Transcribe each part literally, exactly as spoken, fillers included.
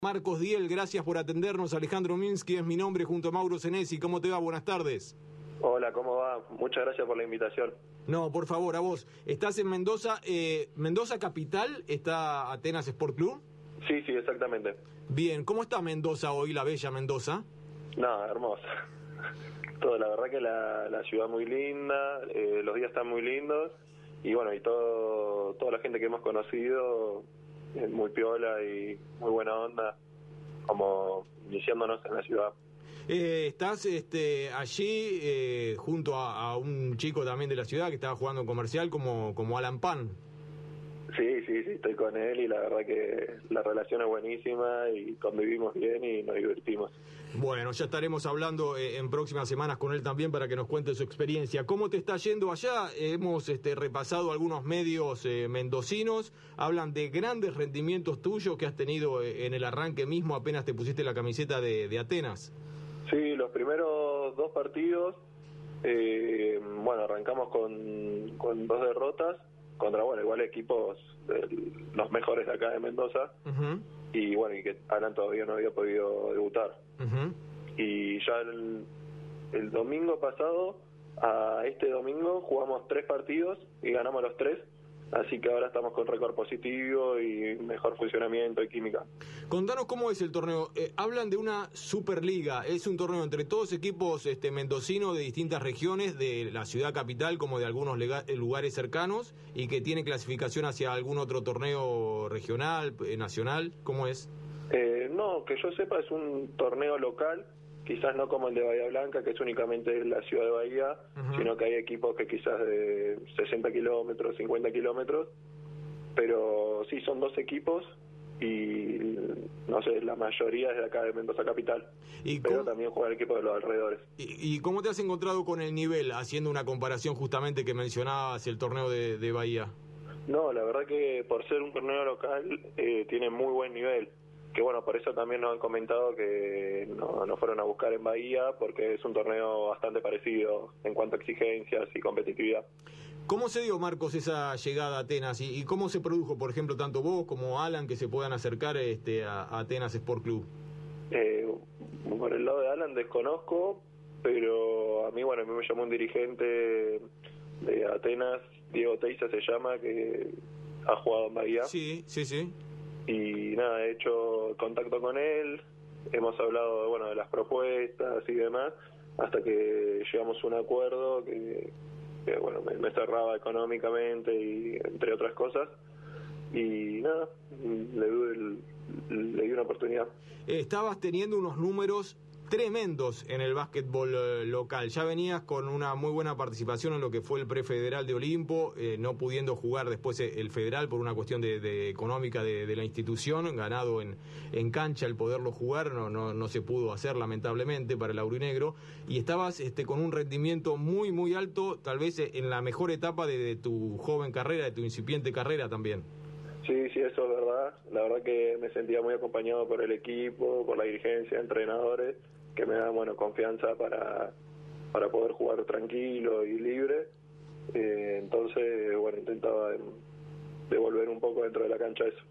Marcos Diel, gracias por atendernos. Alejandro Minsky es mi nombre, junto a Mauro Senesi. ¿Cómo te va? Buenas tardes. Hola, ¿cómo va? Muchas gracias por la invitación. No, por favor, a vos. ¿Estás en Mendoza? Eh, ¿Mendoza capital? ¿Está Atenas Sport Club? Sí, sí, exactamente. Bien, ¿cómo está Mendoza hoy, la bella Mendoza? No, hermosa. Todo, la verdad que la, la ciudad muy linda, eh, los días están muy lindos y bueno, y todo toda la gente que hemos conocido es muy piola y muy buena onda, como iniciándonos en la ciudad. Eh, estás este, allí eh, junto a, a un chico también de la ciudad que estaba jugando en comercial como, como Alan Pan. Sí, sí, sí, estoy con él y la verdad que la relación es buenísima y convivimos bien y nos divertimos. Bueno, ya estaremos hablando eh, en próximas semanas con él también para que nos cuente su experiencia. ¿Cómo te está yendo allá? Hemos este, repasado algunos medios eh, mendocinos, hablan de grandes rendimientos tuyos que has tenido eh, en el arranque mismo, apenas te pusiste la camiseta de, de Atenas. Sí, los primeros dos partidos, eh, bueno, arrancamos con, con dos derrotas contra, bueno, igual equipos de los mejores de acá de Mendoza, uh-huh. y bueno, y que Alan todavía no había podido debutar. Uh-huh. Y ya el, el domingo pasado, a este domingo, jugamos tres partidos y ganamos los tres. Así que ahora estamos con récord positivo y mejor funcionamiento y química. Contanos cómo es el torneo. Eh, hablan de una Superliga. Es un torneo entre todos equipos este, mendocinos de distintas regiones, de la ciudad capital como de algunos lega- lugares cercanos, y que tiene clasificación hacia algún otro torneo regional, eh, nacional. ¿Cómo es? Eh, no, que yo sepa es un torneo local. Quizás no como el de Bahía Blanca, que es únicamente la ciudad de Bahía, uh-huh. sino que hay equipos que quizás de sesenta kilómetros, cincuenta kilómetros, pero sí son dos equipos y no sé, la mayoría es de acá de Mendoza capital, ¿Y pero cómo... también juega el equipo de los alrededores. ¿Y, ¿Y cómo te has encontrado con el nivel, haciendo una comparación justamente que mencionabas el torneo de, de Bahía? No, la verdad que por ser un torneo local eh, tiene muy buen nivel. Que bueno, por eso también nos han comentado que no, no fueron a buscar en Bahía, porque es un torneo bastante parecido en cuanto a exigencias y competitividad. ¿Cómo se dio, Marcos, esa llegada a Atenas? ¿Y, y cómo se produjo, por ejemplo, tanto vos como Alan, que se puedan acercar este, a, a Atenas Sport Club? Eh, por el lado de Alan desconozco, pero a mí, bueno, a mí me llamó un dirigente de Atenas, Diego Teiza se llama, que ha jugado en Bahía. Sí, sí, sí. Y nada, he hecho contacto con él, hemos hablado bueno, de las propuestas y demás, hasta que llegamos a un acuerdo que, que bueno, me, me cerraba económicamente y entre otras cosas, y nada, le, el, le di una oportunidad. Estabas teniendo unos números tremendos en el básquetbol eh, local. Ya venías con una muy buena participación en lo que fue el prefederal de Olimpo, eh, no pudiendo jugar después el federal por una cuestión de, de económica de, de la institución, ganado en, en cancha el poderlo jugar, no, no, no se pudo hacer lamentablemente para el aurinegro, y estabas este, con un rendimiento muy muy alto, tal vez en la mejor etapa de, de tu joven carrera, de tu incipiente carrera también. Sí, sí, eso es verdad. La verdad que me sentía muy acompañado por el equipo, por la dirigencia, entrenadores, que me dan bueno, confianza para, para poder jugar tranquilo y libre. Eh, entonces, bueno, intentaba devolver un poco dentro de la cancha eso.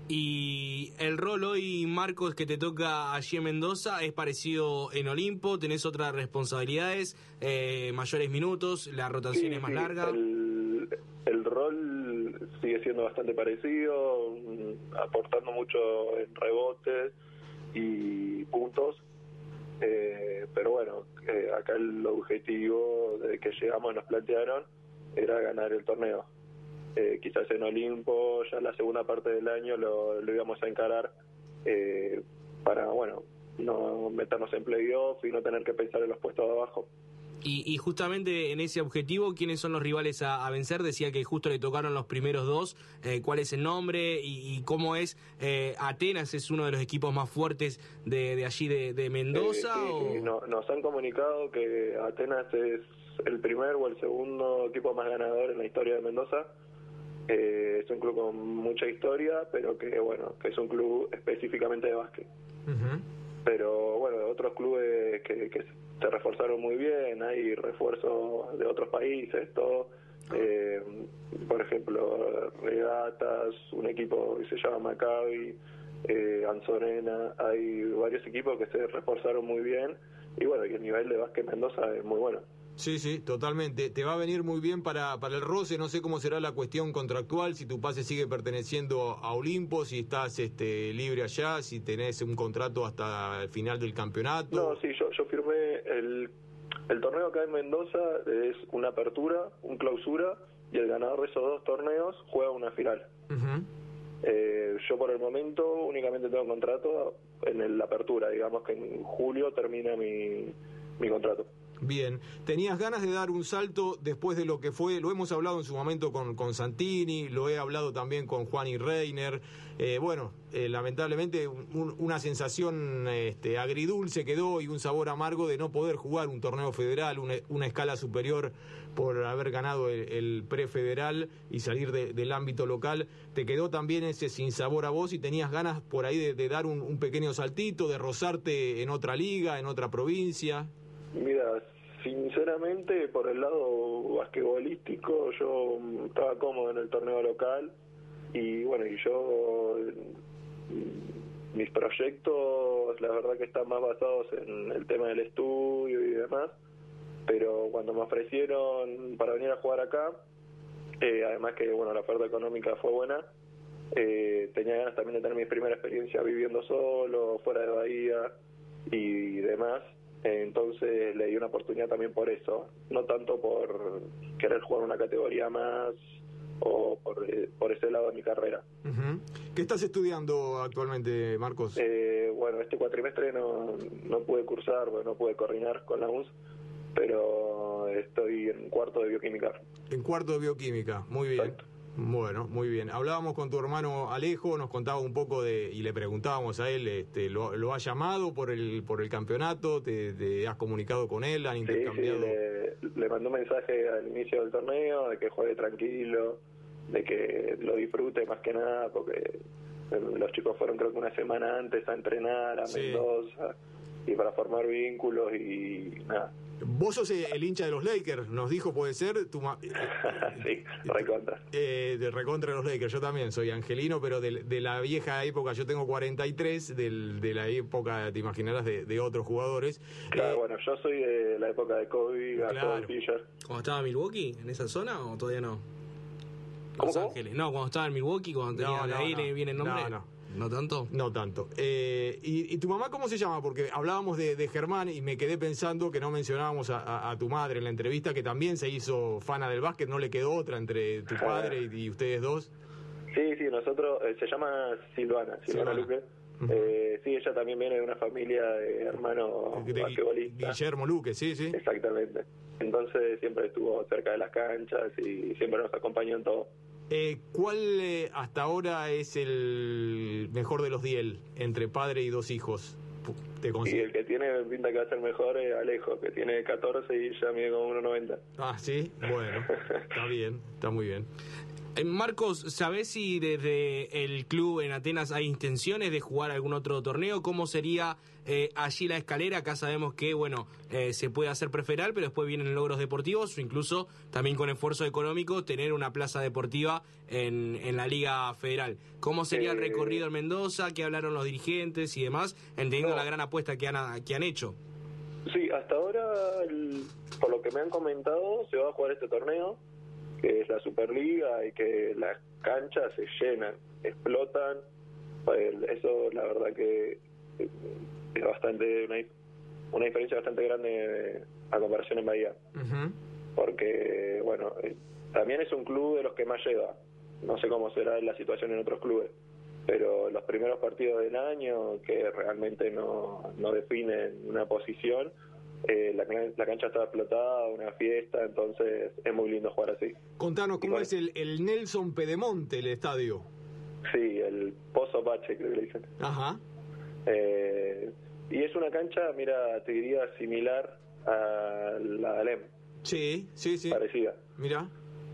Y el rol hoy, Marcos, que te toca allí en Mendoza, es parecido en Olimpo, tenés otras responsabilidades, eh, mayores minutos, la rotación sí, es más sí, larga. El, el rol sigue siendo bastante parecido, aportando mucho en rebotes y puntos, eh, pero bueno, eh, acá el objetivo desde que llegamos nos plantearon era ganar el torneo. Eh, quizás en Olimpo ya la segunda parte del año lo, lo íbamos a encarar eh, para, bueno, no meternos en playoff y no tener que pensar en los puestos de abajo. Y, y justamente en ese objetivo, ¿quiénes son los rivales a, a vencer? Decía que justo le tocaron los primeros dos. Eh, ¿Cuál es el nombre y, y cómo es? Eh, ¿Atenas es uno de los equipos más fuertes de, de allí de, de Mendoza? Eh, sí, o... sí. No, nos han comunicado que Atenas es el primer o el segundo equipo más ganador en la historia de Mendoza. Eh, es un club con mucha historia, pero que bueno, que es un club específicamente de básquet. Uh-huh. Pero bueno, otros clubes que, que se reforzaron muy bien, hay refuerzos de otros países, todo. Eh, por ejemplo, Regatas, un equipo que se llama Maccabi, eh, Anzorena, hay varios equipos que se reforzaron muy bien y bueno, y el nivel de básquet Mendoza es muy bueno. Sí, sí, totalmente. Te va a venir muy bien para, para el roce. No sé cómo será la cuestión contractual, si tu pase sigue perteneciendo a Olimpo, si estás este, libre allá, si tenés un contrato hasta el final del campeonato. No, sí, yo, yo firmé el, el torneo acá en Mendoza, es una apertura, un clausura, y el ganador de esos dos torneos juega una final. Uh-huh. eh, yo por el momento únicamente tengo contrato en el- la apertura, digamos que en julio termina mi, mi contrato. Bien, tenías ganas de dar un salto después de lo que fue, lo hemos hablado en su momento con, con Santini, lo he hablado también con Juan y Reiner, eh, bueno, eh, lamentablemente un- una sensación este, agridulce quedó y un sabor amargo de no poder jugar un torneo federal, una, una escala superior por haber ganado el, el prefederal y salir de- del ámbito local. ¿Te quedó también ese sinsabor a vos y tenías ganas por ahí de, de dar un, un pequeño saltito, de rozarte en otra liga, en otra provincia? Mira, sinceramente, por el lado basquetbolístico, yo mm, estaba cómodo en el torneo local y bueno, y yo, mm, mis proyectos, la verdad que están más basados en el tema del estudio y demás, pero cuando me ofrecieron para venir a jugar acá, eh, además que bueno, la oferta económica fue buena, eh, tenía ganas también de tener mi primera experiencia viviendo solo, fuera de Bahía y demás. Entonces le di una oportunidad también por eso, no tanto por querer jugar una categoría más o por, eh, por ese lado de mi carrera. Uh-huh. ¿Qué estás estudiando actualmente, Marcos? Eh, bueno, este cuatrimestre no, no pude cursar, bueno, no pude coordinar con la U N S, pero estoy en cuarto de bioquímica. En cuarto de bioquímica, muy bien. Exacto. Bueno, muy bien. Hablábamos con tu hermano Alejo, nos contaba un poco de, y le preguntábamos a él, este, ¿lo, lo ha llamado por el por el campeonato? ¿Te, te has comunicado con él? ¿Han Sí, intercambiado? sí, le, le mandó un mensaje al inicio del torneo de que juegue tranquilo, de que lo disfrute más que nada, porque los chicos fueron creo que una semana antes a entrenar a Sí. Mendoza y para formar vínculos y nada. Vos sos el hincha de los Lakers, nos dijo, puede ser, tu ma- Sí, recontra. eh, de recontra de los Lakers. Yo también soy angelino, pero de, de la vieja época, yo tengo cuarenta y tres, del, de la época, te imaginarás, de, de otros jugadores. Claro, Eh, bueno, yo soy de la época de Kobe, Gasol, Claro. Fisher. ¿Cuando estaba en Milwaukee, en esa zona, o todavía no? ¿Cómo, Los cómo? Ángeles. No, cuando estaba en Milwaukee, cuando tenía No, la no, N, no. viene el nombre. No, no. ¿No tanto? No tanto. Eh, y, ¿Y tu mamá cómo se llama? Porque hablábamos de, de Germán y me quedé pensando que no mencionábamos a, a- a tu madre en la entrevista, que también se hizo fana del básquet, no le quedó otra entre tu padre y, y ustedes dos. Sí, sí, nosotros, eh, se llama Silvana, Silvana Silvana. Luque. Ujú. Eh, sí, ella también viene de una familia de hermanos De Gui- basquetbolistas. Guillermo Luque, sí, sí. Exactamente. Entonces siempre estuvo cerca de las canchas y siempre nos acompañó en todo. Eh, ¿Cuál eh, hasta ahora es el mejor de los diez entre padre y dos hijos? Pu- ¿Te Y considero? el que tiene pinta que va a ser mejor es Alejo, que tiene catorce y ya mide como uno noventa. Ah, sí, bueno, está bien, está muy bien. Eh, Marcos, ¿sabés si desde el club en Atenas hay intenciones de jugar algún otro torneo? ¿Cómo sería eh, allí la escalera? Acá sabemos que, bueno, eh, se puede hacer preferal, pero después vienen logros deportivos o incluso también con esfuerzo económico tener una plaza deportiva en, en la Liga Federal. ¿Cómo sería el Eh, recorrido en Mendoza? ¿Qué hablaron los dirigentes y demás? Entendiendo No. la gran apuesta que han, que han hecho. Sí, hasta ahora, el- por lo que me han comentado, se va a jugar este torneo, que es la Superliga, y que las canchas se llenan, explotan. El- Eso, la verdad que eh, es bastante una, dif- una diferencia bastante grande a comparación en Bahía. Ujú. Porque, bueno, eh, también es un club de los que más lleva. No sé cómo será la situación en otros clubes, pero los primeros partidos del año, que realmente no, no definen una posición, eh, la, can- la cancha está explotada, una fiesta, entonces es muy lindo jugar así. Contanos, ¿cómo Igual. es el, el Nelson Pedemonte, el estadio? Sí, el Pozo Pache, creo que le dicen. Ajá. Eh, y es una cancha, mira, te diría similar a la Alem, Sí, sí, sí. parecida. Mira,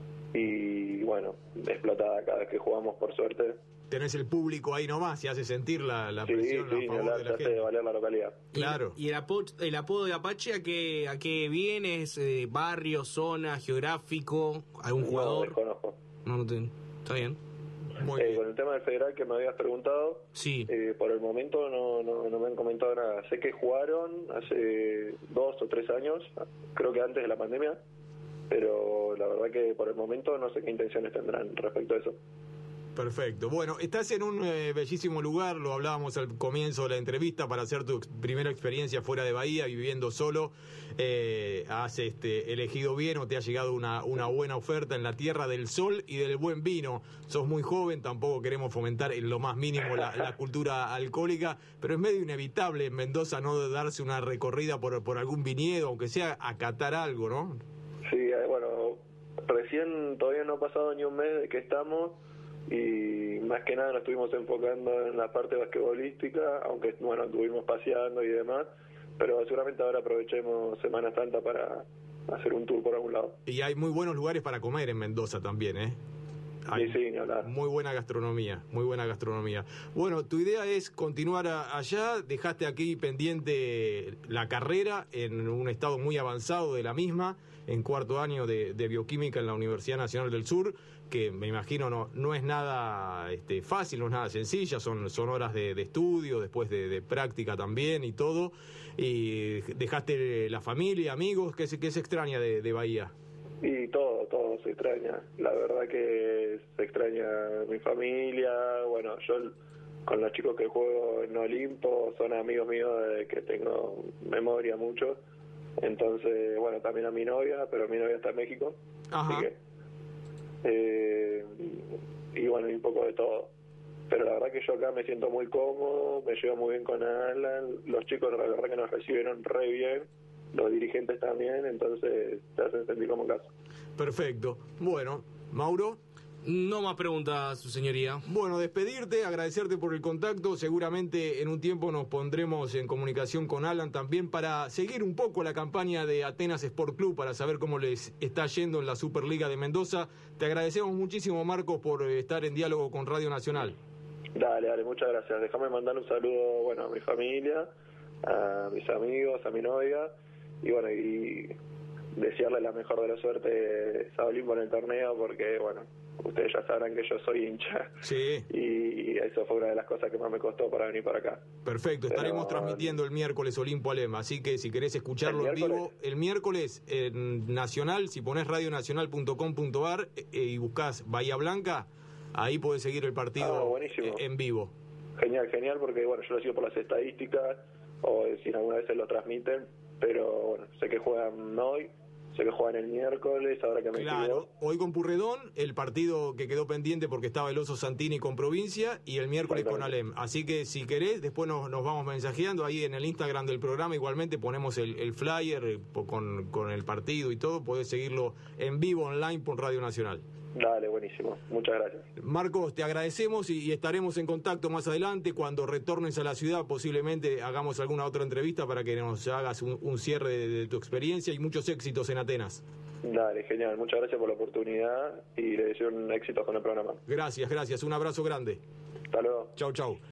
Y bueno, explotada cada vez que jugamos, por suerte. tenés el público ahí nomás y hace sentir la, la Sí, presión sí, a favor la, de se la hace gente. valer la localidad. Claro. ¿Y, y el, apo- el apodo de Apache a qué, a qué viene? ¿Es eh, barrio, zona, geográfico? ¿Algún No, jugador? desconozco. No, no te- está bien. Eh, con el tema del federal que me habías preguntado, sí. eh, por el momento no, no, no me han comentado nada. Sé que jugaron hace dos o tres años, creo que antes de la pandemia, pero la verdad que por el momento no sé qué intenciones tendrán respecto a eso. Perfecto. Bueno, estás en un eh, bellísimo lugar, lo hablábamos al comienzo de la entrevista, para hacer tu ex primera experiencia fuera de Bahía, viviendo solo. Eh, has este, elegido bien o te ha llegado una, una buena oferta en la tierra del sol y del buen vino. Sos muy joven, tampoco queremos fomentar en lo más mínimo la, la cultura alcohólica, pero es medio inevitable en Mendoza no darse una recorrida por, por algún viñedo, aunque sea a catar algo, ¿no? Sí, eh, bueno, recién todavía no ha pasado ni un mes de que estamos, y más que nada nos estuvimos enfocando en la parte basquetbolística, aunque bueno, estuvimos paseando y demás, pero seguramente ahora aprovechemos Semana Santa para hacer un tour por algún lado. Y hay muy buenos lugares para comer en Mendoza también, ¿eh? Hay sí, sí, ni hablar. Muy buena gastronomía, muy buena gastronomía. Bueno, tu idea es continuar a, allá, dejaste aquí pendiente la carrera en un estado muy avanzado de la misma, en cuarto año de, de bioquímica en la Universidad Nacional del Sur, que me imagino no, no es nada este, fácil, no es nada sencilla, son, son horas de, de estudio, después de, de práctica también y todo, y dejaste la familia, amigos, ¿qué se, qué se extraña de, de Bahía? Y todo, todo se extraña. La verdad que se extraña mi familia. Bueno, yo con los chicos que juego en Olimpo son amigos míos de que tengo memoria mucho. Entonces, bueno, también a mi novia, pero mi novia está en México. Ajá. Así que, eh, y bueno, y un poco de todo. Pero la verdad que yo acá me siento muy cómodo, me llevo muy bien con Alan. Los chicos, la verdad que nos recibieron re bien. Los dirigentes también, entonces te hacen sentir como en casa. Perfecto. Bueno, Mauro. No más preguntas, su señoría. Bueno, despedirte, agradecerte por el contacto. Seguramente en un tiempo nos pondremos en comunicación con Alan también para seguir un poco la campaña de Atenas Sport Club, para saber cómo les está yendo en la Superliga de Mendoza. Te agradecemos muchísimo, Marcos, por estar en diálogo con Radio Nacional. Dale, dale, muchas gracias. Déjame mandar un saludo, bueno, a mi familia, a mis amigos, a mi novia. Y bueno, y desearle la mejor de la suerte a Olimpo en el torneo, porque bueno, ustedes ya sabrán que yo soy hincha. Sí. Y eso fue una de las cosas que más me costó para venir para acá. Perfecto, estaremos Pero, transmitiendo el miércoles Olimpo Alema, así que si querés escucharlo en vivo, el miércoles en Nacional, si ponés radio nacional punto com punto ar eh, y buscás Bahía Blanca, ahí podés seguir el partido ah, en vivo. Genial, genial, porque bueno, yo lo sigo por las estadísticas, o si alguna vez se lo transmiten, pero bueno, sé que juegan hoy, sé que juegan el miércoles, ahora que me Claro, escribió. Hoy con Purredón, el partido que quedó pendiente porque estaba el Oso Santini con Provincia, y el miércoles con Alem. Así que si querés, después nos, nos vamos mensajeando ahí en el Instagram del programa, igualmente ponemos el, el flyer con, con el partido y todo, podés seguirlo en vivo online por Radio Nacional. Dale, buenísimo. Muchas gracias. Marcos, te agradecemos y, y estaremos en contacto más adelante. Cuando retornes a la ciudad, posiblemente hagamos alguna otra entrevista para que nos hagas un, un cierre de, de tu experiencia, y muchos éxitos en Atenas. Dale, genial. Muchas gracias por la oportunidad y le deseo un éxito con el programa. Gracias, gracias. Un abrazo grande. Hasta luego. Chau, chau.